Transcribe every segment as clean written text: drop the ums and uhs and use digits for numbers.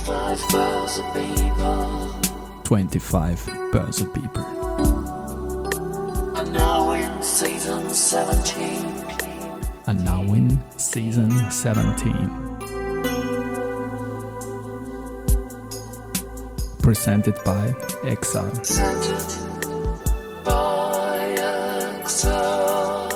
25 Börse People. And now in season 17. And now in season 17. Presented by Exile. Presented by Exile.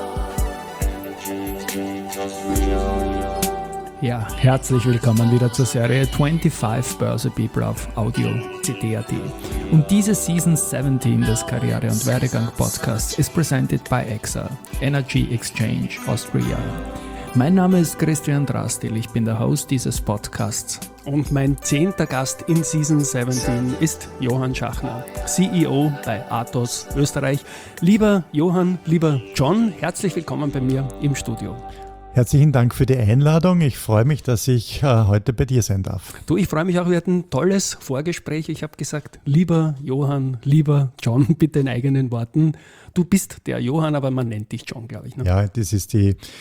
Ja, herzlich willkommen wieder zur Serie 25 Börse People auf Audio CD.at. Und diese Season 17 des Karriere- und Werdegang-Podcasts ist presented by Exile, Energy Exchange Austria. Mein Name ist Christian Drastil, ich bin der Host dieses Podcasts. Und mein 10. Gast in Season 17 ist Johann Schachner, CEO bei Athos Österreich. Lieber Johann, lieber John, herzlich willkommen bei mir im Studio. Herzlichen Dank für die Einladung. Ich freue mich, dass ich heute bei dir sein darf. Du, ich freue mich auch, wir hatten ein tolles Vorgespräch. Ich habe gesagt, lieber Johann, lieber John, bitte in eigenen Worten. Du bist der Johann, aber man nennt dich John, glaube ich. Ne? Ja, das ist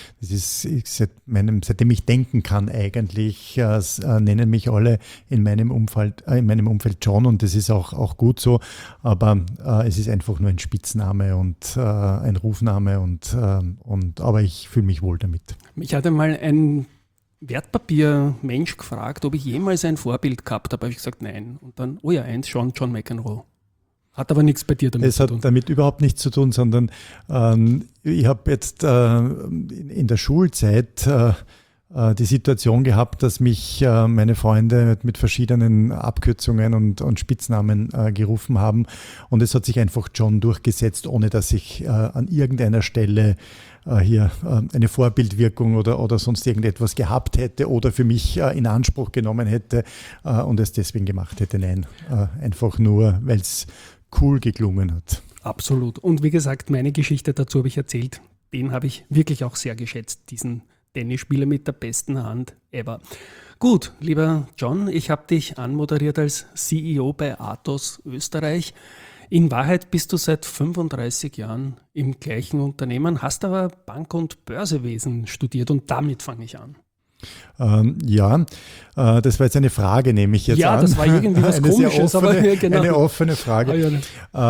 seitdem ich denken kann eigentlich, nennen mich alle in meinem Umfeld John, und das ist auch gut so, aber es ist einfach nur ein Spitzname und ein Rufname aber ich fühle mich wohl damit. Mich hatte mal ein Wertpapiermensch gefragt, ob ich jemals ein Vorbild gehabt habe. Habe ich gesagt, nein. Und dann, oh ja, John McEnroe. Hat aber nichts bei dir damit zu tun. Es hat damit überhaupt nichts zu tun, sondern ich habe jetzt in der Schulzeit die Situation gehabt, dass mich meine Freunde mit verschiedenen Abkürzungen und Spitznamen gerufen haben, und es hat sich einfach John durchgesetzt, ohne dass ich an irgendeiner Stelle hier eine Vorbildwirkung oder sonst irgendetwas gehabt hätte oder für mich in Anspruch genommen hätte und es deswegen gemacht hätte. Nein, einfach nur, weil es cool geklungen hat. Absolut. Und wie gesagt, meine Geschichte dazu habe ich erzählt. Den habe ich wirklich auch sehr geschätzt, diesen Tennisspieler mit der besten Hand ever. Gut, lieber John, ich habe dich anmoderiert als CEO bei Athos Österreich. In Wahrheit bist du seit 35 Jahren im gleichen Unternehmen, hast aber Bank- und Börsewesen studiert, und damit fange ich an. Das war jetzt eine Frage, nehme ich jetzt an. Ja, das war irgendwie was Komisches, aber genau. Eine offene Frage.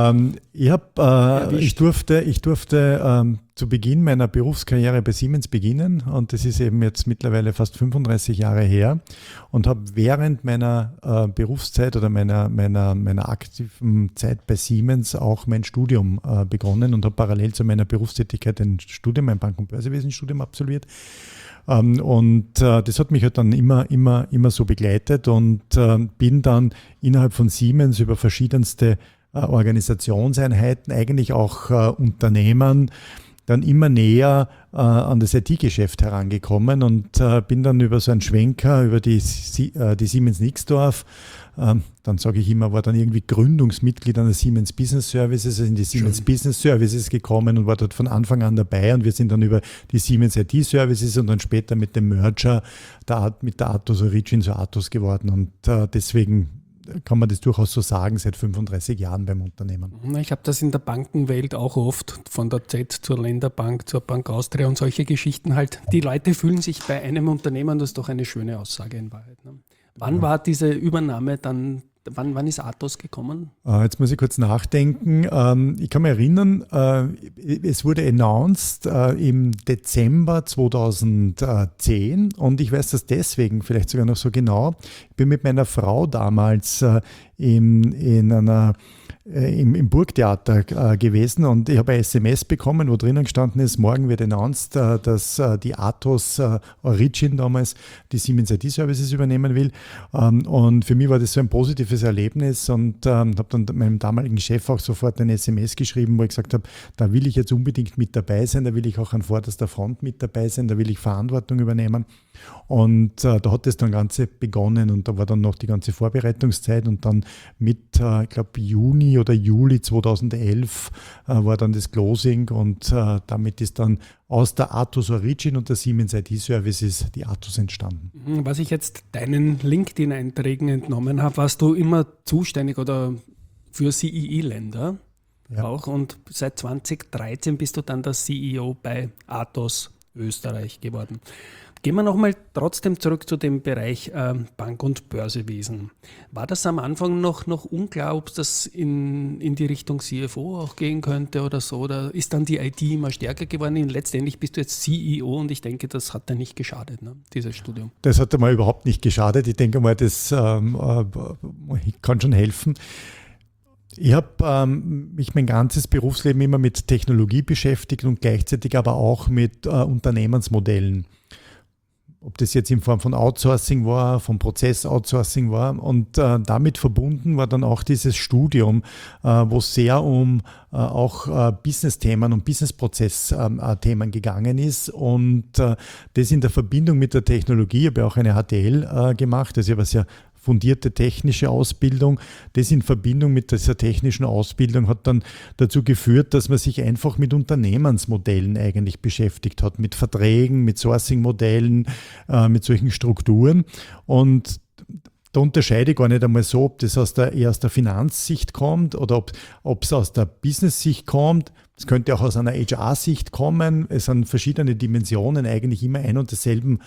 Ich durfte zu Beginn meiner Berufskarriere bei Siemens beginnen, und das ist eben jetzt mittlerweile fast 35 Jahre her, und habe während meiner Berufszeit oder meiner aktiven Zeit bei Siemens auch mein Studium begonnen und habe parallel zu meiner Berufstätigkeit ein Bank- und Börsewesenstudium absolviert. Und das hat mich halt dann immer so begleitet, und bin dann innerhalb von Siemens über verschiedenste Organisationseinheiten, eigentlich auch Unternehmen, dann immer näher an das IT-Geschäft herangekommen, und bin dann über so einen Schwenker über die Siemens Nixdorf, dann sage ich immer, war dann irgendwie Gründungsmitglied an der Siemens Business Services, also in die Siemens Business Services gekommen und war dort von Anfang an dabei, und wir sind dann über die Siemens IT Services und dann später mit dem Merger mit der Athos Origin zu Athos geworden, und deswegen kann man das durchaus so sagen, seit 35 Jahren beim Unternehmen. Ich habe das in der Bankenwelt auch oft, von der Z zur Länderbank, zur Bank Austria und solche Geschichten halt. Die Leute fühlen sich bei einem Unternehmen, das ist doch eine schöne Aussage in Wahrheit. Ne? Wann war diese Übernahme dann, wann ist Athos gekommen? Jetzt muss ich kurz nachdenken. Ich kann mich erinnern, es wurde announced im Dezember 2010, und ich weiß das deswegen vielleicht sogar noch so genau. Ich bin mit meiner Frau damals im Burgtheater gewesen, und ich habe ein SMS bekommen, wo drinnen gestanden ist, morgen wird announced, dass die Athos Origin damals die Siemens IT Services übernehmen will, und für mich war das so ein positives Erlebnis, und habe dann meinem damaligen Chef auch sofort ein SMS geschrieben, wo ich gesagt habe, da will ich jetzt unbedingt mit dabei sein, da will ich auch an vorderster Front mit dabei sein, da will ich Verantwortung übernehmen, und da hat das dann Ganze begonnen, und da war dann noch die ganze Vorbereitungszeit, und dann mit, ich glaube, Juni oder Juli 2011 war dann das Closing, und damit ist dann aus der Athos Origin und der Siemens IT Services die Athos entstanden. Was ich jetzt deinen LinkedIn-Einträgen entnommen habe, warst du immer zuständig oder für CEE-Länder auch, und seit 2013 bist du dann der CEO bei Athos Österreich geworden. Gehen wir nochmal trotzdem zurück zu dem Bereich Bank- und Börsewesen. War das am Anfang noch unklar, ob das in die Richtung CFO auch gehen könnte oder so? Oder ist dann die IT immer stärker geworden? Letztendlich bist du jetzt CEO und ich denke, das hat dir nicht geschadet, ne, dieses Studium. Das hat mir überhaupt nicht geschadet. Ich denke mal, das kann schon helfen. Ich habe mich mein ganzes Berufsleben immer mit Technologie beschäftigt und gleichzeitig aber auch mit Unternehmensmodellen. Ob das jetzt in Form von Outsourcing war, von Prozess-Outsourcing war. Und damit verbunden war dann auch dieses Studium, wo es sehr um auch Business-Themen und Business-Prozess-Themen gegangen ist. Und das in der Verbindung mit der Technologie, ich habe auch eine HTL gemacht, also ich habe eine sehr fundierte technische Ausbildung. Das in Verbindung mit dieser technischen Ausbildung hat dann dazu geführt, dass man sich einfach mit Unternehmensmodellen eigentlich beschäftigt hat, mit Verträgen, mit Sourcing-Modellen, mit solchen Strukturen. Und da unterscheide ich gar nicht einmal so, ob das eher aus der Finanzsicht kommt oder ob es aus der Business-Sicht kommt. Es könnte auch aus einer HR-Sicht kommen. Es sind verschiedene Dimensionen eigentlich immer ein und dasselben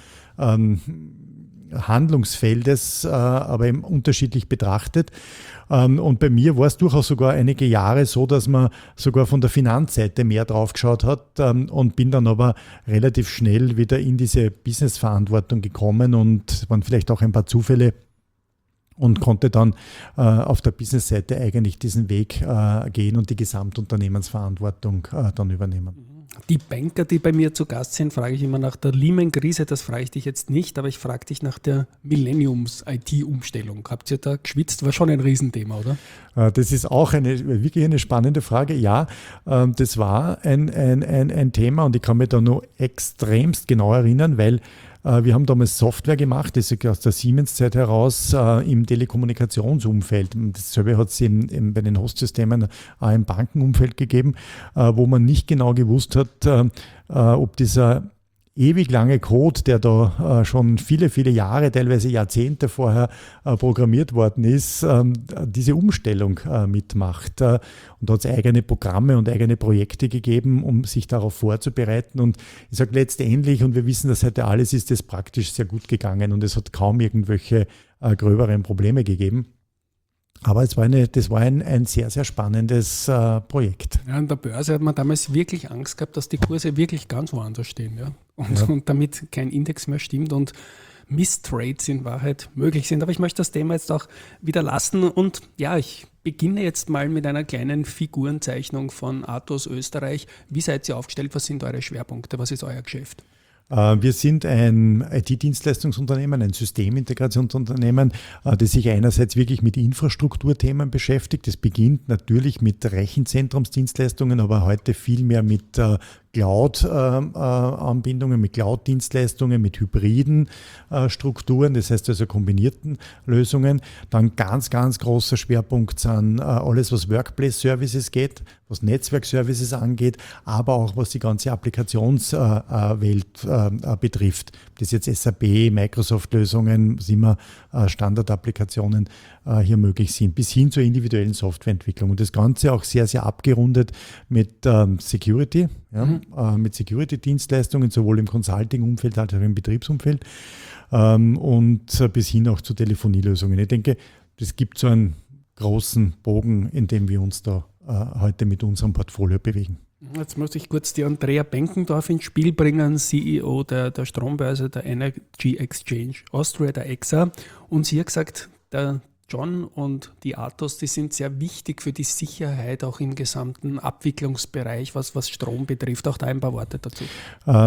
Handlungsfeldes, aber eben unterschiedlich betrachtet. Und bei mir war es durchaus sogar einige Jahre so, dass man sogar von der Finanzseite mehr drauf geschaut hat und bin dann aber relativ schnell wieder in diese Business-Verantwortung gekommen und waren vielleicht auch ein paar Zufälle und konnte dann auf der Business-Seite eigentlich diesen Weg gehen und die Gesamtunternehmensverantwortung dann übernehmen. Die Banker, die bei mir zu Gast sind, frage ich immer nach der Lehman-Krise, das frage ich dich jetzt nicht, aber ich frage dich nach der Millenniums-IT-Umstellung. Habt ihr da geschwitzt? War schon ein Riesenthema, oder? Das ist auch wirklich eine spannende Frage. Ja, das war ein Thema und ich kann mich da noch extremst genau erinnern, weil wir haben damals Software gemacht, das ist aus der Siemens-Zeit heraus im Telekommunikationsumfeld. Dasselbe hat es bei den Hostsystemen auch im Bankenumfeld gegeben, wo man nicht genau gewusst hat, ob dieser ewig lange Code, der da schon viele, viele Jahre, teilweise Jahrzehnte vorher programmiert worden ist, diese Umstellung mitmacht. Und da hat es eigene Programme und eigene Projekte gegeben, um sich darauf vorzubereiten. Und ich sage letztendlich, und wir wissen das heute alles, ist das praktisch sehr gut gegangen und es hat kaum irgendwelche gröberen Probleme gegeben. Aber das war ein sehr, sehr spannendes Projekt. Ja, an der Börse hat man damals wirklich Angst gehabt, dass die Kurse wirklich ganz woanders stehen. Ja? Und damit kein Index mehr stimmt und Misstrades in Wahrheit möglich sind. Aber ich möchte das Thema jetzt auch wieder lassen. Und ja, ich beginne jetzt mal mit einer kleinen Figurenzeichnung von Atos Österreich. Wie seid ihr aufgestellt? Was sind eure Schwerpunkte? Was ist euer Geschäft? Wir sind ein IT-Dienstleistungsunternehmen, ein Systemintegrationsunternehmen, das sich einerseits wirklich mit Infrastrukturthemen beschäftigt. Das beginnt natürlich mit Rechenzentrumsdienstleistungen, aber heute viel mehr mit Cloud-Anbindungen, mit Cloud-Dienstleistungen, mit hybriden Strukturen, das heißt also kombinierten Lösungen. Dann ganz, ganz großer Schwerpunkt sind alles, was Workplace-Services geht, was Netzwerk-Services angeht, aber auch was die ganze Applikationswelt betrifft. Das jetzt SAP, Microsoft-Lösungen, was immer Standardapplikationen hier möglich sind, bis hin zur individuellen Softwareentwicklung. Und das Ganze auch sehr, sehr abgerundet mit Security, mit Security-Dienstleistungen, sowohl im Consulting-Umfeld als auch im Betriebsumfeld und bis hin auch zu Telefonielösungen. Ich denke, das gibt so einen großen Bogen, in dem wir uns da heute mit unserem Portfolio bewegen. Jetzt muss ich kurz die Andrea Benkendorf ins Spiel bringen, CEO der Strombörse, der Energy Exchange Austria, der EXA. Und sie hat gesagt, der John und die Atos, die sind sehr wichtig für die Sicherheit auch im gesamten Abwicklungsbereich, was Strom betrifft. Auch da ein paar Worte dazu. Ja,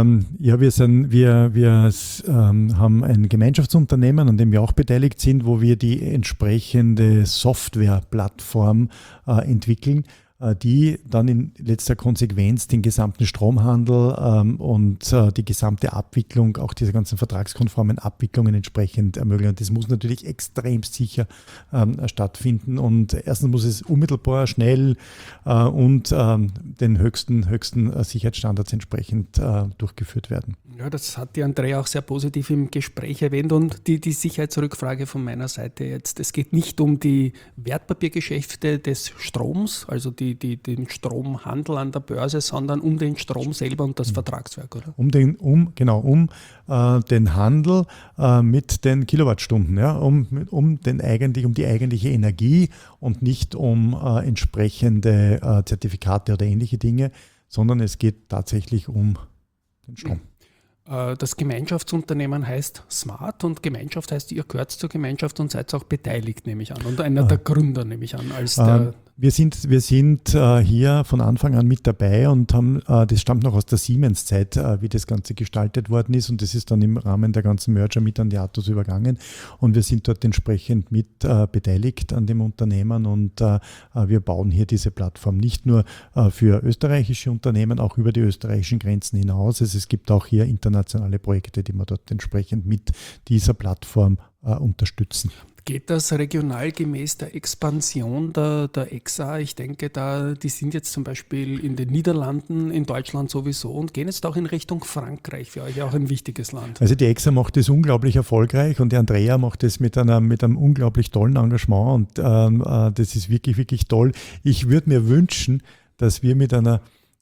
wir haben ein Gemeinschaftsunternehmen, an dem wir auch beteiligt sind, wo wir die entsprechende Softwareplattform entwickeln, die dann in letzter Konsequenz den gesamten Stromhandel und die gesamte Abwicklung, auch diese ganzen vertragskonformen Abwicklungen entsprechend ermöglichen. Und das muss natürlich extrem sicher stattfinden. Und erstens muss es unmittelbar, schnell und den höchsten Sicherheitsstandards entsprechend durchgeführt werden. Ja, das hat die Andrea auch sehr positiv im Gespräch erwähnt. Und die Sicherheitsrückfrage von meiner Seite jetzt. Es geht nicht um die Wertpapiergeschäfte des Stroms, also die den Stromhandel an der Börse, sondern um den Strom selber und das Vertragswerk, oder? Um den Handel mit den Kilowattstunden, ja, um die eigentliche Energie und nicht um entsprechende Zertifikate oder ähnliche Dinge, sondern es geht tatsächlich um den Strom. Das Gemeinschaftsunternehmen heißt Smart und Gemeinschaft heißt, ihr gehört zur Gemeinschaft und seid auch beteiligt, nehme ich an. Und einer der Gründer, nehme ich an. Wir sind hier von Anfang an mit dabei und haben, das stammt noch aus der Siemens-Zeit, wie das Ganze gestaltet worden ist, und das ist dann im Rahmen der ganzen Merger mit an die Atos übergangen, und wir sind dort entsprechend mit beteiligt an dem Unternehmen, und wir bauen hier diese Plattform nicht nur für österreichische Unternehmen, auch über die österreichischen Grenzen hinaus. Also es gibt auch hier internationale Projekte, die wir dort entsprechend mit dieser Plattform unterstützen. Geht das regional gemäß der Expansion der EXA? Ich denke, die sind jetzt zum Beispiel in den Niederlanden, in Deutschland sowieso und gehen jetzt auch in Richtung Frankreich, für euch auch ein wichtiges Land. Also die EXA macht das unglaublich erfolgreich und die Andrea macht das mit einem unglaublich tollen Engagement, und das ist wirklich, wirklich toll. Ich würde mir wünschen, dass wir mit einer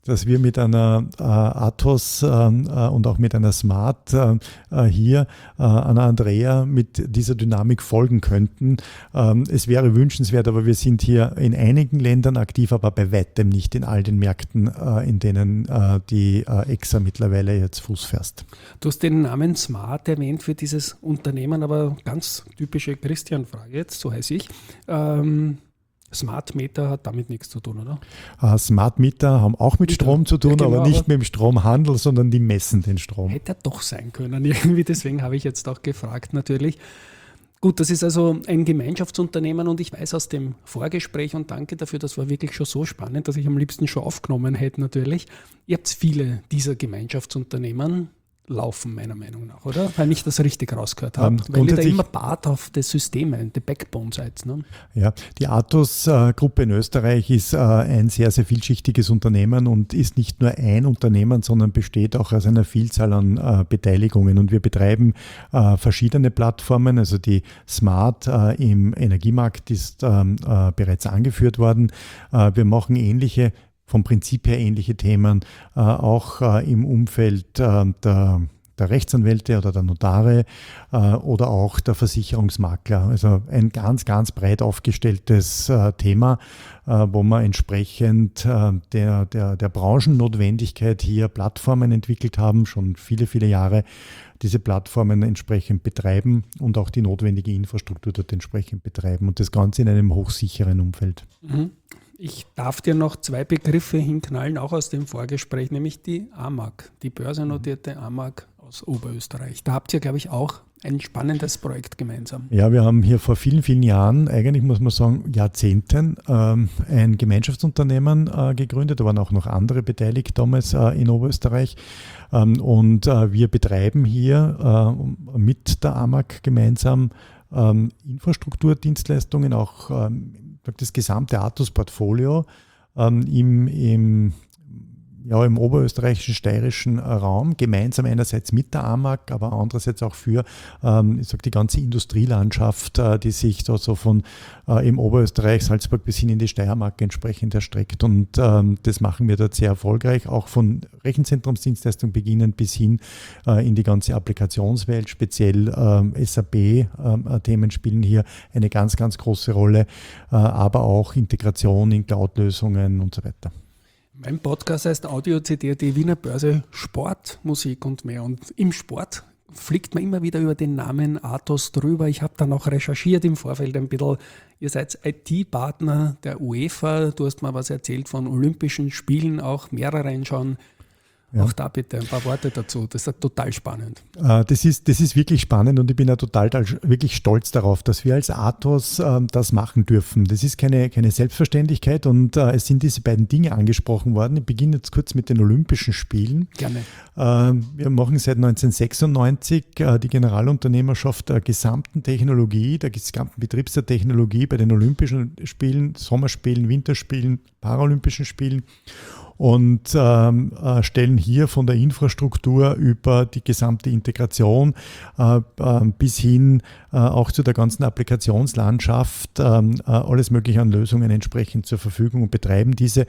Atos und auch mit einer Smart hier einer Andrea mit dieser Dynamik folgen könnten. Es wäre wünschenswert, aber wir sind hier in einigen Ländern aktiv, aber bei weitem nicht in all den Märkten, in denen die EXA mittlerweile jetzt Fuß fasst. Du hast den Namen Smart erwähnt für dieses Unternehmen, aber ganz typische Christian-Frage jetzt, so heiße ich. Smart Meter hat damit nichts zu tun, oder? Smart Meter haben auch mit Strom zu tun, ja, genau, aber nicht mit dem Stromhandel, sondern die messen den Strom. Hätte er doch sein können irgendwie, deswegen habe ich jetzt auch gefragt natürlich. Gut, das ist also ein Gemeinschaftsunternehmen und ich weiß aus dem Vorgespräch, und danke dafür, das war wirklich schon so spannend, dass ich am liebsten schon aufgenommen hätte natürlich. Ihr habt viele dieser Gemeinschaftsunternehmen laufen, meiner Meinung nach, oder? Weil ich das richtig rausgehört habe. Weil ihr da immer Part auf die Systeme, die Backbone seid. Ne? Ja, die Atos-Gruppe in Österreich ist ein sehr, sehr vielschichtiges Unternehmen und ist nicht nur ein Unternehmen, sondern besteht auch aus einer Vielzahl an Beteiligungen. Und wir betreiben verschiedene Plattformen. Also die Smart im Energiemarkt ist bereits angeführt worden. Wir machen vom Prinzip her ähnliche Themen, auch im Umfeld der Rechtsanwälte oder der Notare oder auch der Versicherungsmakler. Also ein ganz, ganz breit aufgestelltes Thema, wo wir entsprechend der Branchennotwendigkeit hier Plattformen entwickelt haben, schon viele, viele Jahre diese Plattformen entsprechend betreiben und auch die notwendige Infrastruktur dort entsprechend betreiben, und das Ganze in einem hochsicheren Umfeld. Mhm. Ich darf dir noch 2 Begriffe hinknallen, auch aus dem Vorgespräch, nämlich die AMAG, die börsennotierte AMAG aus Oberösterreich. Da habt ihr, glaube ich, auch ein spannendes Projekt gemeinsam. Ja, wir haben hier vor vielen, vielen Jahren, eigentlich muss man sagen Jahrzehnten, ein Gemeinschaftsunternehmen gegründet. Da waren auch noch andere beteiligt damals in Oberösterreich. Und wir betreiben hier mit der AMAG gemeinsam Infrastrukturdienstleistungen, auch das gesamte Atos-Portfolio im oberösterreichischen, steirischen Raum, gemeinsam einerseits mit der AMAG, aber andererseits auch für die ganze Industrielandschaft, die sich da so von im Oberösterreich, Salzburg bis hin in die Steiermark entsprechend erstreckt. Und das machen wir dort sehr erfolgreich, auch von Rechenzentrumsdienstleistung beginnend bis hin in die ganze Applikationswelt. Speziell SAP-Themen spielen hier eine ganz, ganz große Rolle, aber auch Integration in Cloud-Lösungen und so weiter. Mein Podcast heißt Audio CD, die Wiener Börse Sport, Musik und mehr. Und im Sport fliegt man immer wieder über den Namen Atos drüber. Ich habe dann auch recherchiert im Vorfeld ein bisschen. Ihr seid IT-Partner der UEFA. Du hast mal was erzählt von Olympischen Spielen, auch mehreren schon. Ja. Auch da bitte ein paar Worte dazu. Das ist total spannend. Das ist wirklich spannend, und ich bin ja total wirklich stolz darauf, dass wir als Atos das machen dürfen. Das ist keine Selbstverständlichkeit, und es sind diese beiden Dinge angesprochen worden. Ich beginne jetzt kurz mit den Olympischen Spielen. Gerne. Wir machen seit 1996 die Generalunternehmerschaft der gesamten Technologie, der gesamten Betriebs der Technologie bei den Olympischen Spielen, Sommerspielen, Winterspielen, Paralympischen Spielen. und stellen hier von der Infrastruktur über die gesamte Integration bis hin auch zu der ganzen Applikationslandschaft alles Mögliche an Lösungen entsprechend zur Verfügung und betreiben diese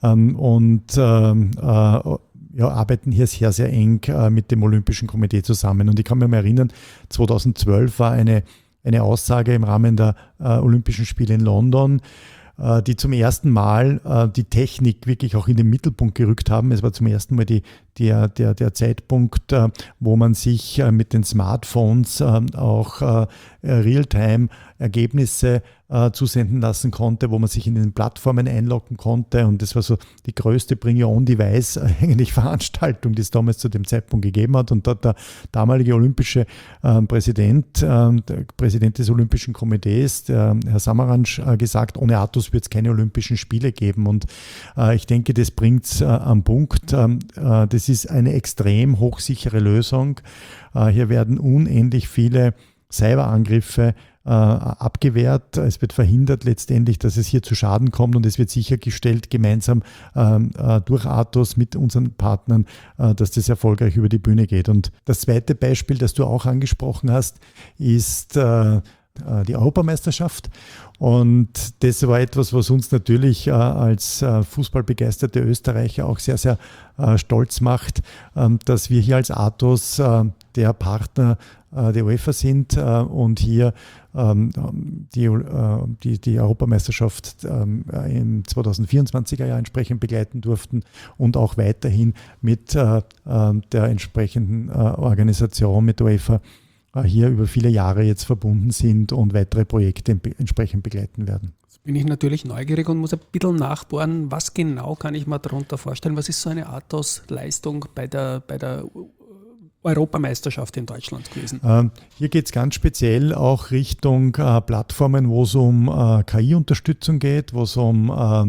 arbeiten hier sehr, sehr eng mit dem Olympischen Komitee zusammen. Und ich kann mich mal erinnern, 2012 war eine Aussage im Rahmen der Olympischen Spiele in London, die zum ersten Mal die Technik wirklich auch in den Mittelpunkt gerückt haben. Es war zum ersten Mal der Zeitpunkt, wo man sich mit den Smartphones auch Realtime-Ergebnisse zusenden lassen konnte, wo man sich in den Plattformen einloggen konnte. Und das war so die größte Bring-Your-Own-Device eigentlich Veranstaltung, die es damals zu dem Zeitpunkt gegeben hat. Und da hat der damalige olympische Präsident des Olympischen Komitees, der Herr Samaranch, gesagt, ohne Atos wird es keine Olympischen Spiele geben. Und ich denke, das bringt es am Punkt. Das ist eine extrem hochsichere Lösung. Hier werden unendlich viele Cyberangriffe abgewehrt. Es wird verhindert letztendlich, dass es hier zu Schaden kommt, und es wird sichergestellt gemeinsam durch Atos mit unseren Partnern, dass das erfolgreich über die Bühne geht. Und das zweite Beispiel, das du auch angesprochen hast, ist die Europameisterschaft. Und das war etwas, was uns natürlich als fußballbegeisterte Österreicher auch sehr, sehr stolz macht, dass wir hier als Atos der Partner der UEFA sind und hier die Europameisterschaft im 2024er Jahr entsprechend begleiten durften und auch weiterhin mit der entsprechenden Organisation, mit der UEFA, hier über viele Jahre jetzt verbunden sind und weitere Projekte entsprechend begleiten werden. Jetzt bin ich natürlich neugierig und muss ein bisschen nachbohren, was genau kann ich mir darunter vorstellen? Was ist so eine Atos-Leistung bei der Europameisterschaft in Deutschland gewesen? Hier geht es ganz speziell auch Richtung Plattformen, wo es um KI-Unterstützung geht, wo es um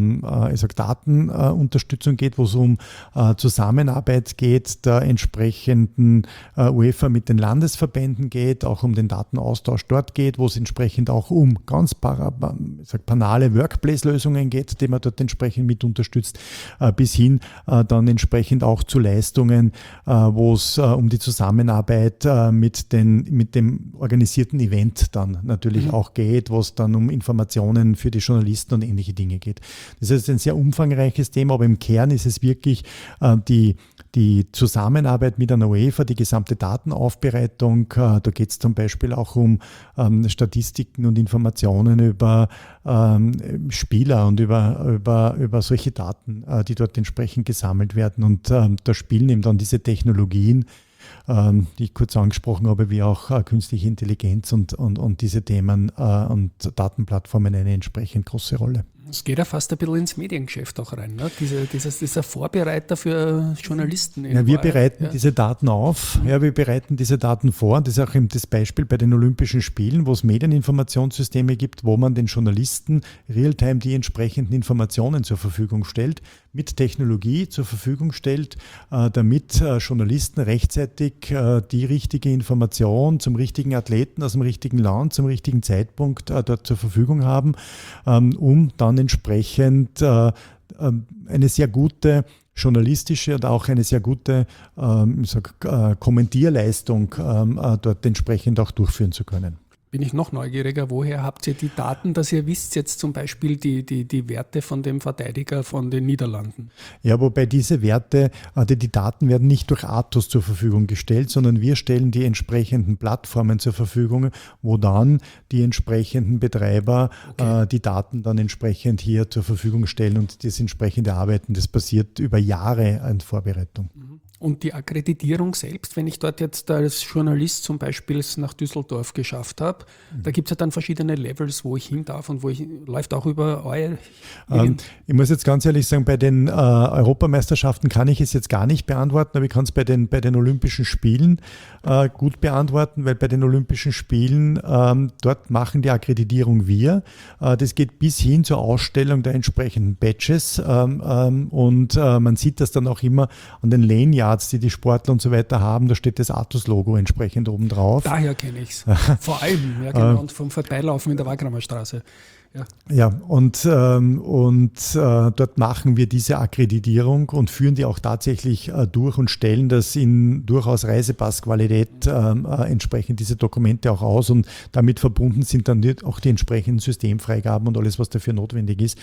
Datenunterstützung geht, wo es um Zusammenarbeit geht der entsprechenden UEFA mit den Landesverbänden geht, auch um den Datenaustausch dort geht, wo es entsprechend auch um ganz banale Workplace-Lösungen geht, die man dort entsprechend mit unterstützt, bis hin dann entsprechend auch zu Leistungen, wo es um die Zusammenarbeit mit dem organisierten Event dann natürlich auch geht, wo es dann um Informationen für die Journalisten und ähnliche Dinge geht. Das ist ein sehr umfangreiches Thema, aber im Kern ist es wirklich die Zusammenarbeit mit einer UEFA, die gesamte Datenaufbereitung. Da geht es zum Beispiel auch um Statistiken und Informationen über Spieler und über solche Daten, die dort entsprechend gesammelt werden. Und da spielen eben dann diese Technologien, die ich kurz angesprochen habe, wie auch künstliche Intelligenz und diese Themen und Datenplattformen eine entsprechend große Rolle. Es geht ja fast ein bisschen ins Mediengeschäft auch rein, ne? Dieser Vorbereiter für Journalisten. Ja, wir bereiten diese Daten auf, wir bereiten diese Daten vor. Das ist auch eben das Beispiel bei den Olympischen Spielen, wo es Medieninformationssysteme gibt, wo man den Journalisten real-time die entsprechenden Informationen zur Verfügung stellt, mit Technologie zur Verfügung stellt, damit Journalisten rechtzeitig die richtige Information zum richtigen Athleten aus dem richtigen Land, zum richtigen Zeitpunkt dort zur Verfügung haben, um dann entsprechend eine sehr gute journalistische und auch eine sehr gute Kommentierleistung dort entsprechend auch durchführen zu können. Bin ich noch neugieriger, woher habt ihr die Daten, dass ihr wisst jetzt zum Beispiel die Werte von dem Verteidiger von den Niederlanden? Ja, wobei diese Werte, die Daten werden nicht durch Atos zur Verfügung gestellt, sondern wir stellen die entsprechenden Plattformen zur Verfügung, wo dann die entsprechenden Betreiber die Daten dann entsprechend hier zur Verfügung stellen und das entsprechende Arbeiten. Das passiert über Jahre an Vorbereitung. Und die Akkreditierung selbst, wenn ich dort jetzt als Journalist zum Beispiel es nach Düsseldorf geschafft habe, da gibt es ja dann verschiedene Levels, wo ich hin darf und läuft auch über euer... Ich muss jetzt ganz ehrlich sagen, bei den Europameisterschaften kann ich es jetzt gar nicht beantworten, aber ich kann es bei den Olympischen Spielen gut beantworten, weil bei den Olympischen Spielen dort machen die Akkreditierung wir. Das geht bis hin zur Ausstellung der entsprechenden Badges und man sieht das dann auch immer an den Lanyards, die Sportler und so weiter haben, da steht das Atos-Logo entsprechend oben drauf. Daher kenne ich es. Vor allem, Ja, genau, und vom Vorbeilaufen in der Wagramer Straße. Ja, und dort machen wir diese Akkreditierung und führen die auch tatsächlich durch und stellen das in durchaus Reisepassqualität entsprechend diese Dokumente auch aus, und damit verbunden sind dann auch die entsprechenden Systemfreigaben und alles, was dafür notwendig ist.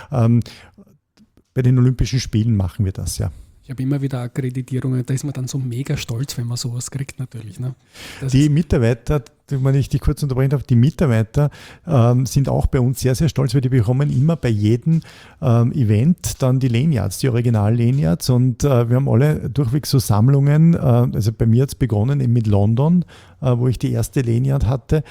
Bei den Olympischen Spielen machen wir das, ja. Ich habe immer wieder Akkreditierungen, da ist man dann so mega stolz, wenn man sowas kriegt natürlich. Ne? Die Mitarbeiter, wenn ich dich kurz unterbrechen darf, die Mitarbeiter sind auch bei uns sehr, sehr stolz, weil die bekommen immer bei jedem Event dann die Lanyards, die Original-Lanyards, und wir haben alle durchweg so Sammlungen, also bei mir hat es begonnen eben mit London, wo ich die erste Lanyard hatte,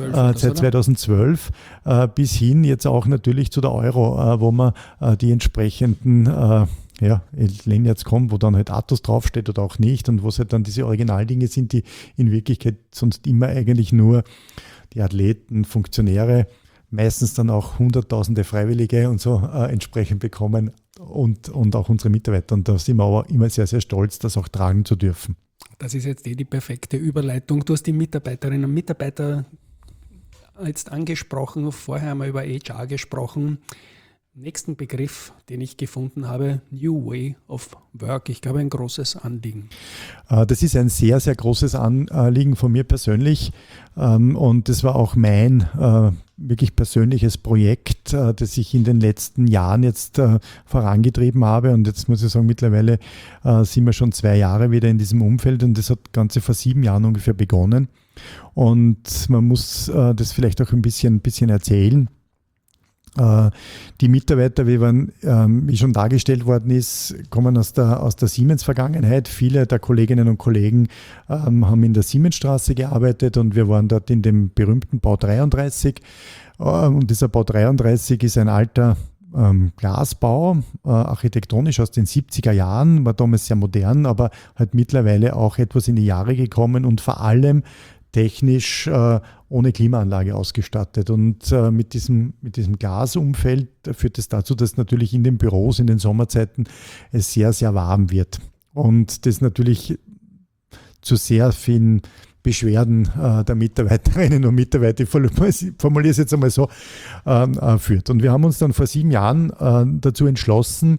2012, bis hin jetzt auch natürlich zu der Euro, wo man die entsprechenden Lanyards kommen, wo dann halt Atos draufsteht oder auch nicht, und wo es halt dann diese Originaldinge sind, die in Wirklichkeit sonst immer eigentlich nur die Athleten, Funktionäre, meistens dann auch Hunderttausende Freiwillige und so entsprechend bekommen, und auch unsere Mitarbeiter. Und da sind wir aber immer sehr, sehr stolz, das auch tragen zu dürfen. Das ist jetzt die perfekte Überleitung. Du hast die Mitarbeiterinnen und Mitarbeiter jetzt angesprochen, vorher haben wir über HR gesprochen. Nächsten Begriff, den ich gefunden habe, New Way of Work. Ich glaube, ein großes Anliegen. Das ist ein sehr, sehr großes Anliegen von mir persönlich, und das war auch mein wirklich persönliches Projekt, das ich in den letzten Jahren jetzt vorangetrieben habe, und jetzt muss ich sagen, mittlerweile sind wir schon 2 Jahre wieder in diesem Umfeld, und das hat Ganze vor 7 Jahren ungefähr begonnen, und man muss das vielleicht auch ein bisschen erzählen. Die Mitarbeiter, wie schon dargestellt worden ist, kommen aus der Siemens-Vergangenheit. Viele der Kolleginnen und Kollegen haben in der Siemensstraße gearbeitet, und wir waren dort in dem berühmten Bau 33. Und dieser Bau 33 ist ein alter Glasbau, architektonisch aus den 70er Jahren, war damals sehr modern, aber halt mittlerweile auch etwas in die Jahre gekommen und vor allem technisch ohne Klimaanlage ausgestattet. Und mit diesem Glasumfeld führt es dazu, dass natürlich in den Büros in den Sommerzeiten es sehr, sehr warm wird. Und das natürlich zu sehr vielen Beschwerden der Mitarbeiterinnen und Mitarbeiter, ich formuliere es jetzt einmal so, führt. Und wir haben uns dann vor 7 Jahren dazu entschlossen,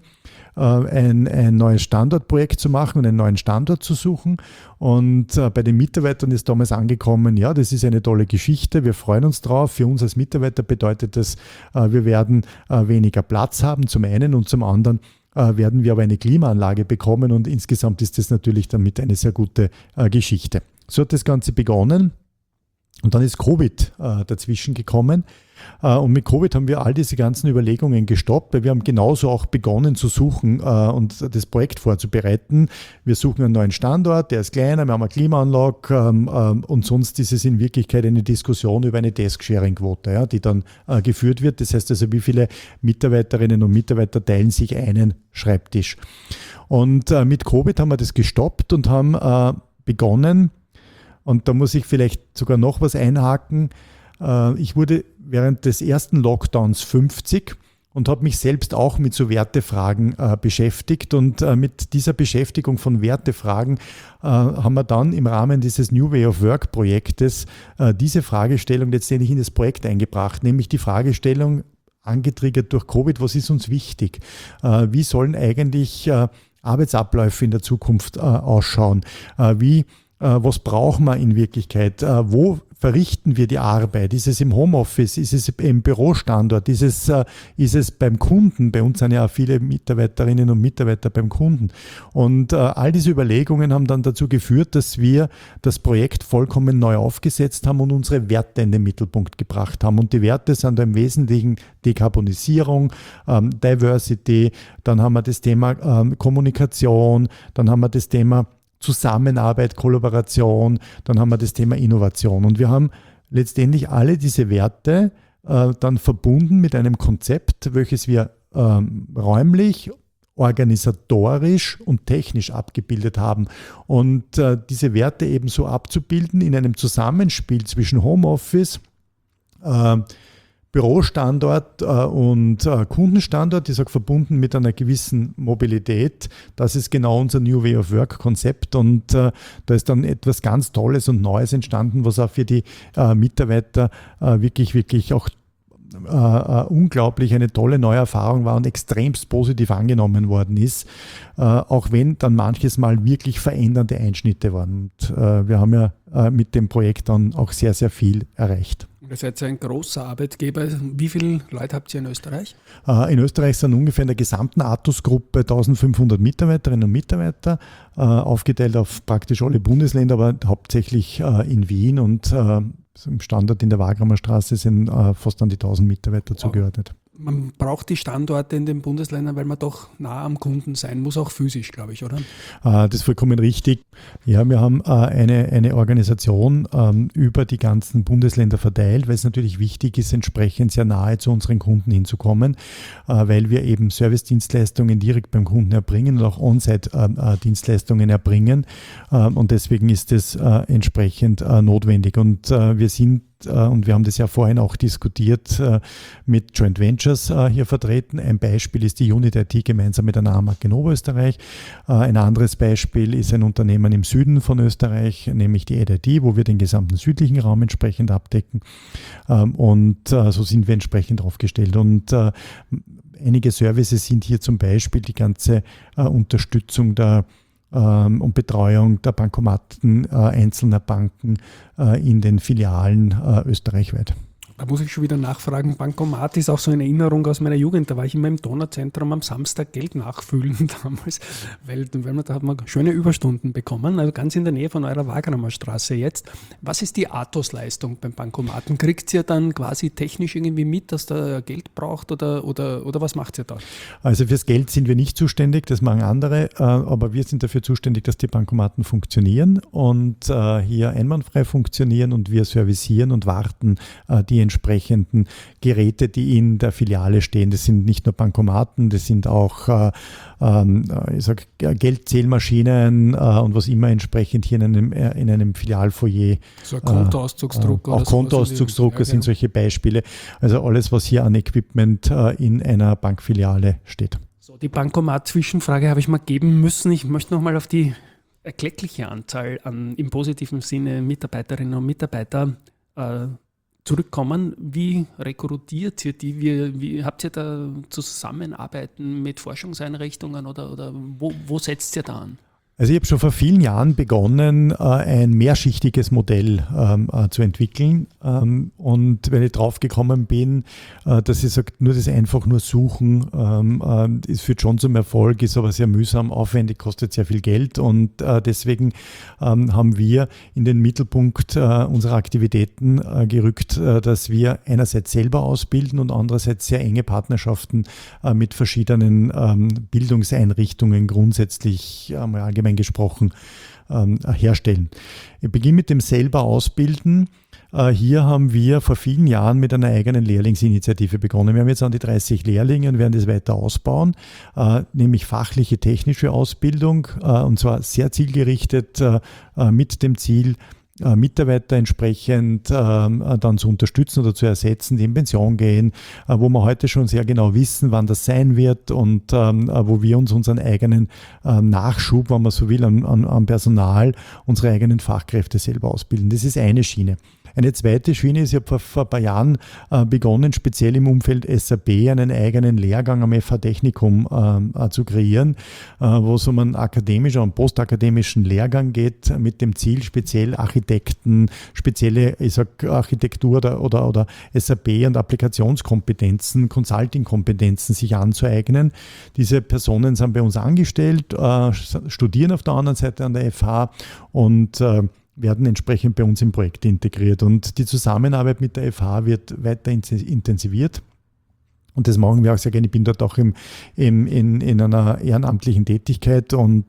ein neues Standortprojekt zu machen und einen neuen Standort zu suchen. Und bei den Mitarbeitern ist damals angekommen, ja, das ist eine tolle Geschichte, wir freuen uns drauf. Für uns als Mitarbeiter bedeutet das, wir werden weniger Platz haben, zum einen, und zum anderen werden wir aber eine Klimaanlage bekommen, und insgesamt ist das natürlich damit eine sehr gute Geschichte. So hat das Ganze begonnen. Und dann ist Covid dazwischen gekommen, und mit Covid haben wir all diese ganzen Überlegungen gestoppt, weil wir haben genauso auch begonnen zu suchen und das Projekt vorzubereiten. Wir suchen einen neuen Standort, der ist kleiner, wir haben eine Klimaanlage, und sonst ist es in Wirklichkeit eine Diskussion über eine Desk-Sharing-Quote, ja, die dann geführt wird. Das heißt also, wie viele Mitarbeiterinnen und Mitarbeiter teilen sich einen Schreibtisch. Und mit Covid haben wir das gestoppt und haben begonnen. Und da muss ich vielleicht sogar noch was einhaken. Ich wurde während des ersten Lockdowns 50 und habe mich selbst auch mit so Wertefragen beschäftigt. Und mit dieser Beschäftigung von Wertefragen haben wir dann im Rahmen dieses New Way of Work Projektes diese Fragestellung letztendlich in das Projekt eingebracht, nämlich die Fragestellung, angetriggert durch Covid, was ist uns wichtig? Wie sollen eigentlich Arbeitsabläufe in der Zukunft ausschauen? Was brauchen wir in Wirklichkeit? Wo verrichten wir die Arbeit? Ist es im Homeoffice? Ist es im Bürostandort? Ist es beim Kunden? Bei uns sind ja auch viele Mitarbeiterinnen und Mitarbeiter beim Kunden. Und all diese Überlegungen haben dann dazu geführt, dass wir das Projekt vollkommen neu aufgesetzt haben und unsere Werte in den Mittelpunkt gebracht haben. Und die Werte sind im Wesentlichen Dekarbonisierung, Diversity, dann haben wir das Thema Kommunikation, dann haben wir das Thema Zusammenarbeit, Kollaboration, dann haben wir das Thema Innovation. Und wir haben letztendlich alle diese Werte dann verbunden mit einem Konzept, welches wir räumlich, organisatorisch und technisch abgebildet haben. Und diese Werte eben so abzubilden in einem Zusammenspiel zwischen Homeoffice, Bürostandort und Kundenstandort, ich sage verbunden mit einer gewissen Mobilität. Das ist genau unser New Way of Work Konzept und da ist dann etwas ganz Tolles und Neues entstanden, was auch für die Mitarbeiter wirklich auch unglaublich eine tolle neue Erfahrung war und extremst positiv angenommen worden ist, auch wenn dann manches Mal wirklich verändernde Einschnitte waren. Und wir haben ja mit dem Projekt dann auch sehr, sehr viel erreicht. Ihr seid ein großer Arbeitgeber. Wie viele Leute habt ihr in Österreich? In Österreich sind ungefähr in der gesamten Atos-Gruppe 1500 Mitarbeiterinnen und Mitarbeiter, aufgeteilt auf praktisch alle Bundesländer, aber hauptsächlich in Wien und im Standort in der Wagramer Straße sind fast an die 1000 Mitarbeiter zugeordnet. Man braucht die Standorte in den Bundesländern, weil man doch nah am Kunden sein muss, auch physisch, glaube ich, oder? Das ist vollkommen richtig. Ja, wir haben eine Organisation über die ganzen Bundesländer verteilt, weil es natürlich wichtig ist, entsprechend sehr nahe zu unseren Kunden hinzukommen, weil wir eben Service-Dienstleistungen direkt beim Kunden erbringen und auch On-Site-Dienstleistungen erbringen. Und deswegen ist es entsprechend notwendig. Und wir sind und wir haben das ja vorhin auch diskutiert mit Joint Ventures hier vertreten. Ein Beispiel ist die Unit IT gemeinsam mit der NAMAG in Oberösterreich. Ein anderes Beispiel ist ein Unternehmen im Süden von Österreich, nämlich die EdIT, wo wir den gesamten südlichen Raum entsprechend abdecken. Und so sind wir entsprechend aufgestellt. Und einige Services sind hier zum Beispiel die ganze Unterstützung und Betreuung der Bankomaten einzelner Banken in den Filialen österreichweit. Da muss ich schon wieder nachfragen. Bankomat ist auch so eine Erinnerung aus meiner Jugend. Da war ich immer im Donauzentrum am Samstag Geld nachfüllen damals, weil da hat man schöne Überstunden bekommen, also ganz in der Nähe von eurer Wagramer Straße jetzt. Was ist die Atos-Leistung beim Bankomaten? Kriegt ihr dann quasi technisch irgendwie mit, dass da Geld braucht oder was macht ihr da? Also fürs Geld sind wir nicht zuständig, das machen andere, aber wir sind dafür zuständig, dass die Bankomaten funktionieren und hier einwandfrei funktionieren und wir servicieren und warten die entsprechenden Geräte, die in der Filiale stehen. Das sind nicht nur Bankomaten, das sind auch Geldzählmaschinen und was immer entsprechend hier in einem Filialfoyer. So ein Kontoauszugsdrucker. Auch Kontoauszugsdrucker sind solche Beispiele. Also alles, was hier an Equipment in einer Bankfiliale steht. So, die Bankomat-Zwischenfrage habe ich mal geben müssen. Ich möchte nochmal auf die erkleckliche Anzahl an im positiven Sinne Mitarbeiterinnen und Mitarbeiter zurückkommen. Wie rekrutiert ihr die? Wie habt ihr da Zusammenarbeiten mit Forschungseinrichtungen oder wo setzt ihr da an? Also ich habe schon vor vielen Jahren begonnen, ein mehrschichtiges Modell zu entwickeln. Und wenn ich drauf gekommen bin, dass ich sage, nur das einfach nur suchen, es führt schon zum Erfolg, ist aber sehr mühsam, aufwendig, kostet sehr viel Geld. Und deswegen haben wir in den Mittelpunkt unserer Aktivitäten gerückt, dass wir einerseits selber ausbilden und andererseits sehr enge Partnerschaften mit verschiedenen Bildungseinrichtungen grundsätzlich allgemein gesprochen herstellen. Ich beginne mit dem selber Ausbilden. Hier haben wir vor vielen Jahren mit einer eigenen Lehrlingsinitiative begonnen. Wir haben jetzt an die 30 Lehrlinge und werden das weiter ausbauen, nämlich fachliche, technische Ausbildung und zwar sehr zielgerichtet mit dem Ziel, Mitarbeiter entsprechend dann zu unterstützen oder zu ersetzen, die in Pension gehen, wo wir heute schon sehr genau wissen, wann das sein wird und wo wir uns unseren eigenen Nachschub, wenn man so will, an Personal, unsere eigenen Fachkräfte selber ausbilden. Das ist eine Schiene. Eine zweite Schiene ist, ich habe vor ein paar Jahren begonnen, speziell im Umfeld SAP einen eigenen Lehrgang am FH Technikum zu kreieren, wo es um einen akademischen und postakademischen Lehrgang geht, mit dem Ziel, speziell Architekten, spezielle Architektur oder SAP und Applikationskompetenzen, Consulting-Kompetenzen sich anzueignen. Diese Personen sind bei uns angestellt, studieren auf der anderen Seite an der FH und werden entsprechend bei uns im Projekt integriert. Und die Zusammenarbeit mit der FH wird weiter intensiviert. Und das machen wir auch sehr gerne. Ich bin dort auch in einer ehrenamtlichen Tätigkeit und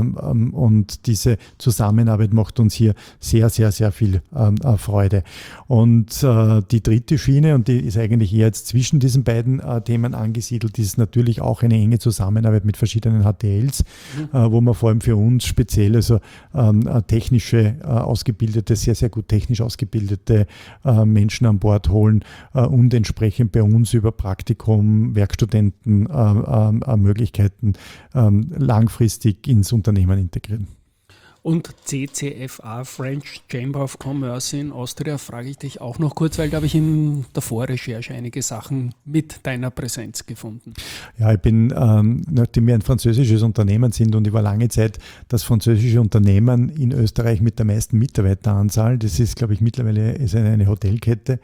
diese Zusammenarbeit macht uns hier sehr, sehr, sehr viel Freude. Und die dritte Schiene, und die ist eigentlich eher jetzt zwischen diesen beiden Themen angesiedelt, ist natürlich auch eine enge Zusammenarbeit mit verschiedenen HTLs, wo man vor allem für uns speziell also technische ausgebildete, sehr, sehr gut technisch ausgebildete Menschen an Bord holen und entsprechend bei uns über Praktikum, Werkstudenten Möglichkeiten langfristig ins Unternehmen integrieren. Und CCFA, French Chamber of Commerce in Austria, frage ich dich auch noch kurz, weil da habe ich in der Vorrecherche einige Sachen mit deiner Präsenz gefunden. Ja, ich bin, nachdem wir ein französisches Unternehmen sind und ich war lange Zeit das französische Unternehmen in Österreich mit der meisten Mitarbeiteranzahl, das ist, glaube ich, mittlerweile eine Hotelkette,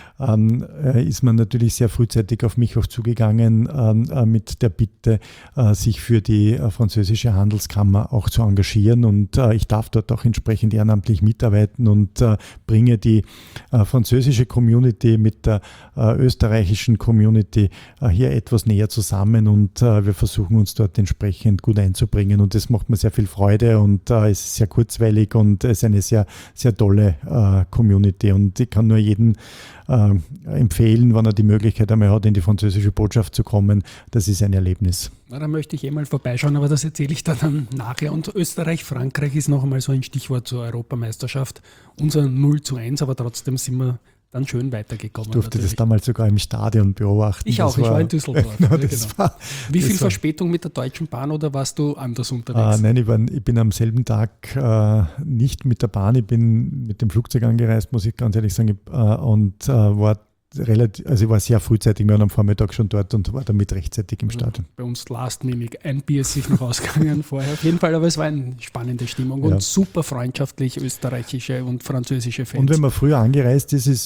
ist man natürlich sehr frühzeitig auf mich auch zugegangen mit der Bitte, sich für die französische Handelskammer auch zu engagieren, und ich darf dort auch entsprechend ehrenamtlich mitarbeiten und bringe die französische Community mit der österreichischen Community hier etwas näher zusammen, und wir versuchen uns dort entsprechend gut einzubringen, und das macht mir sehr viel Freude, und es ist sehr kurzweilig und es ist eine sehr, sehr tolle Community, und ich kann nur jeden empfehlen, wenn er die Möglichkeit einmal hat, in die französische Botschaft zu kommen. Das ist ein Erlebnis. Na, da möchte ich mal vorbeischauen, aber das erzähle ich dann nachher. Und Österreich, Frankreich ist noch einmal so ein Stichwort zur Europameisterschaft. Unser 0:1, aber trotzdem sind wir dann schön weitergekommen. Ich durfte das damals sogar im Stadion beobachten. Ich auch, ich war in Düsseldorf. Genau, genau. Wie viel Verspätung mit der Deutschen Bahn, oder warst du anders unterwegs? Nein, ich bin am selben Tag nicht mit der Bahn, ich bin mit dem Flugzeug angereist, muss ich ganz ehrlich sagen, und war relativ, also ich war sehr frühzeitig, wir waren am Vormittag schon dort und war damit rechtzeitig im Stadion. Bei uns Last Minute, ein Bier ist sich noch ausgegangen vorher. Auf jeden Fall, aber es war eine spannende Stimmung und super freundschaftlich österreichische und französische Fans. Und wenn man früher angereist ist,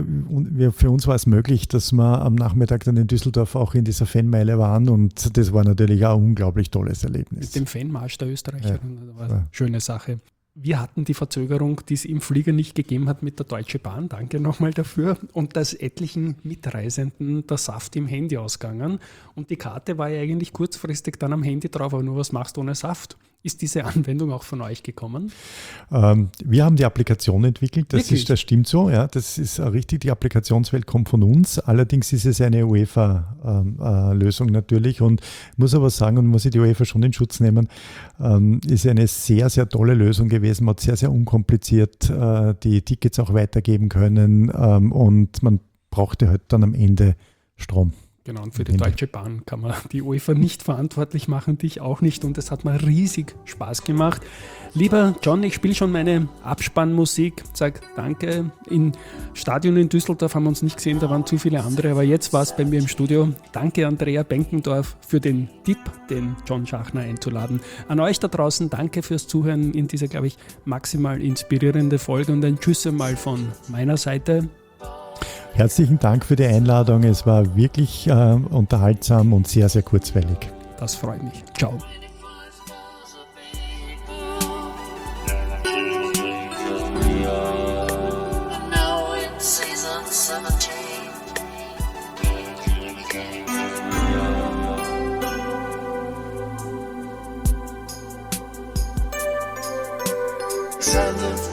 für uns war es möglich, dass wir am Nachmittag dann in Düsseldorf auch in dieser Fanmeile waren, und das war natürlich auch ein unglaublich tolles Erlebnis. Mit dem Fanmarsch der Österreicher, das war eine schöne Sache. Wir hatten die Verzögerung, die es im Flieger nicht gegeben hat mit der Deutschen Bahn. Danke nochmal dafür. Und dass etlichen Mitreisenden der Saft im Handy ausgegangen. Und die Karte war ja eigentlich kurzfristig dann am Handy drauf, aber nur was machst du ohne Saft? Ist diese Anwendung auch von euch gekommen? Wir haben die Applikation entwickelt, das stimmt so, ja, das ist richtig, die Applikationswelt kommt von uns, allerdings ist es eine UEFA-Lösung natürlich, und muss aber sagen, und muss ich die UEFA schon in Schutz nehmen, ist eine sehr, sehr tolle Lösung gewesen, man hat sehr, sehr unkompliziert die Tickets auch weitergeben können, und man brauchte halt dann am Ende Strom. Genau, und für die Deutsche Bahn kann man die UEFA nicht verantwortlich machen, dich auch nicht, und es hat mir riesig Spaß gemacht. Lieber John, ich spiele schon meine Abspannmusik, sage danke. Im Stadion in Düsseldorf haben wir uns nicht gesehen, da waren zu viele andere, aber jetzt war es bei mir im Studio. Danke Andrea Benkendorf für den Tipp, den John Schachner einzuladen. An euch da draußen, danke fürs Zuhören in dieser, glaube ich, maximal inspirierende Folge, und ein Tschüss mal von meiner Seite. Herzlichen Dank für die Einladung. Es war wirklich unterhaltsam und sehr, sehr kurzweilig. Das freut mich. Ciao. Now in season 17. Seven